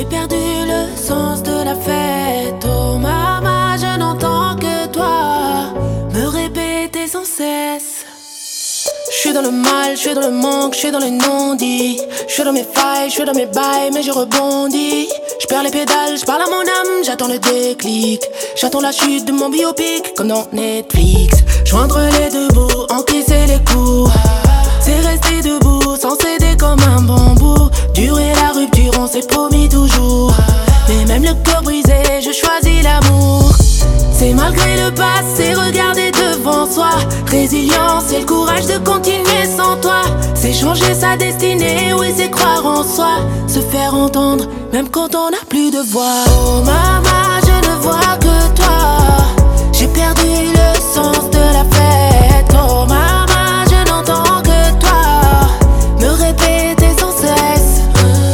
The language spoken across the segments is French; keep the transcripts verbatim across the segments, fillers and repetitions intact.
J'ai perdu le sens de la fête. Oh maman, je n'entends que toi me répéter sans cesse. Je suis dans le mal, je suis dans le manque, je suis dans les non-dits. Je suis dans mes failles, je suis dans mes bails, mais je rebondis. Je perds les pédales, je parle à mon âme, j'attends le déclic. J'attends la chute de mon biopic, comme dans Netflix. Joindre les deux bouts, encaisser les coups. C'est rester debout, sans céder comme un bambou. Durer la rupture, on s'est promis toujours. Mais même le cœur brisé, je choisis l'amour. C'est malgré le passé, regarder devant soi. Résilience et le courage de continuer sans toi. C'est changer sa destinée, oui c'est croire en soi. Se faire entendre, même quand on n'a plus de voix. Oh maman, je ne vois que toi. J'ai perdu le sens de la fête. Oh maman, je n'entends que toi me répéter sans cesse.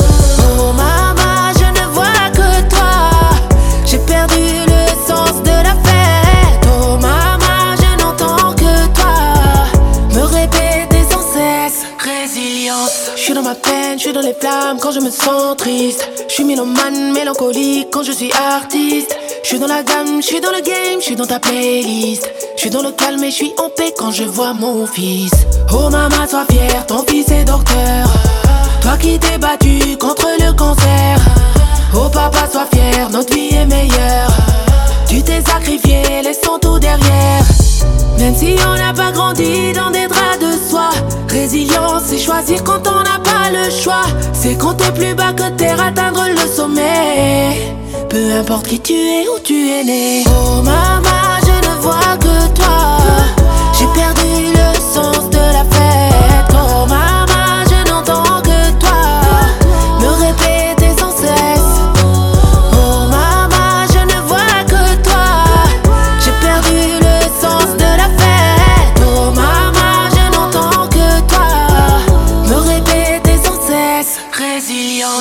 Oh maman, je ne vois que toi. J'ai perdu le sens de la fête. Oh maman, je n'entends que toi me répéter sans cesse. Résilience. Je suis dans ma peine, je suis dans les flammes quand je me sens triste. Je suis mélomane, mélancolique quand je suis artiste. Je suis dans la gamme, je suis dans le game, je suis dans ta playlist. Je suis dans le calme et je suis en paix quand je vois mon fils. Oh maman, sois fière, ton fils est docteur. Toi qui t'es battu contre le cancer. Oh papa, sois fier, notre vie est meilleure. Tu t'es sacrifié, laissons tout derrière. Même si on n'a pas grandi dans des draps de soie. Résilience, c'est choisir quand on n'a pas le choix. C'est compter plus bas que terre, atteindre le sommet. Peu importe qui tu es, où tu es né. Oh maman, je ne vois que toi. J'ai perdu le sens de la fête. Oh maman, je n'entends que toi me répéter sans cesse. Oh maman, je ne vois que toi. J'ai perdu le sens de la fête. Oh maman, je n'entends que toi me répéter sans cesse. Résilience.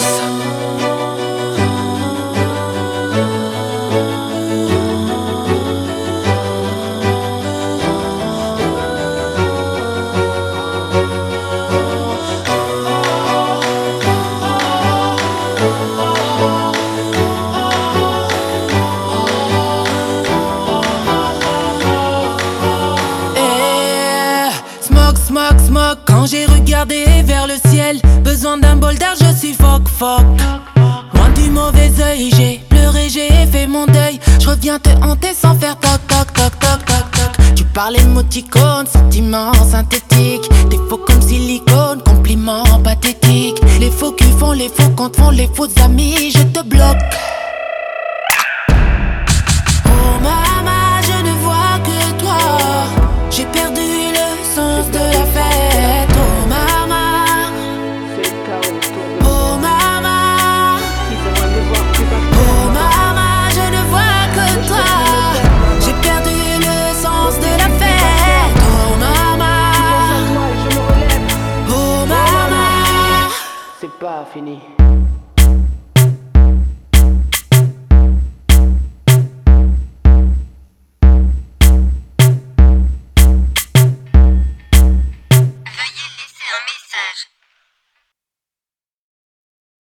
Smoke, smoke, quand j'ai regardé vers le ciel. Besoin d'un bol d'air, je suis fuck, fuck. Loin du mauvais oeil, j'ai pleuré, j'ai fait mon deuil. Je reviens te hanter sans faire toc, toc, toc, toc, toc, toc. Tu parles émoticône, sentiments synthétiques. Des faux comme silicone, compliments pathétiques. Les faux qui font les faux comptes font les faux amis, je te bloque. Oh maman, je ne vois que toi. J'ai perdu le sens de la fête. Oh maman. Oh maman. Oh maman, je ne vois que toi. J'ai perdu le sens de la fête. Oh maman. Oh maman. C'est pas fini.